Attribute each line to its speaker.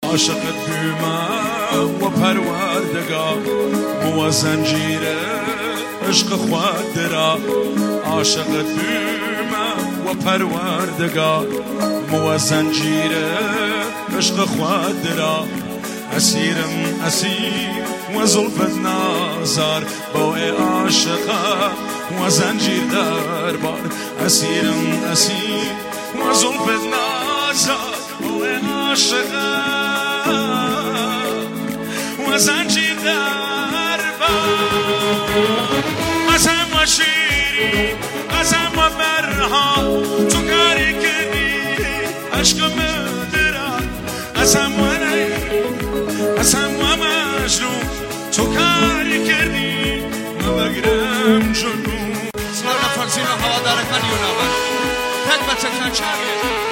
Speaker 1: عاشق دوما و پروردگار مو زنجیر عشق خود درا عاشق دوما و پروردگار مو زنجیر عشق خود درا اسیرم اسیر و زلفت نازار با عاشقا و زنجیر در بار اسیرم اسیر و زلفت نازار با عاشقا و زنجیر در بار قسم و شیری قسم و برها تو کاری کردی عشق مدرا قسم و قسم و مجنون تو کاری کردی مبگرم جنون
Speaker 2: سلام فاکسین و هوادار کانیونا تک بچه کنچاگه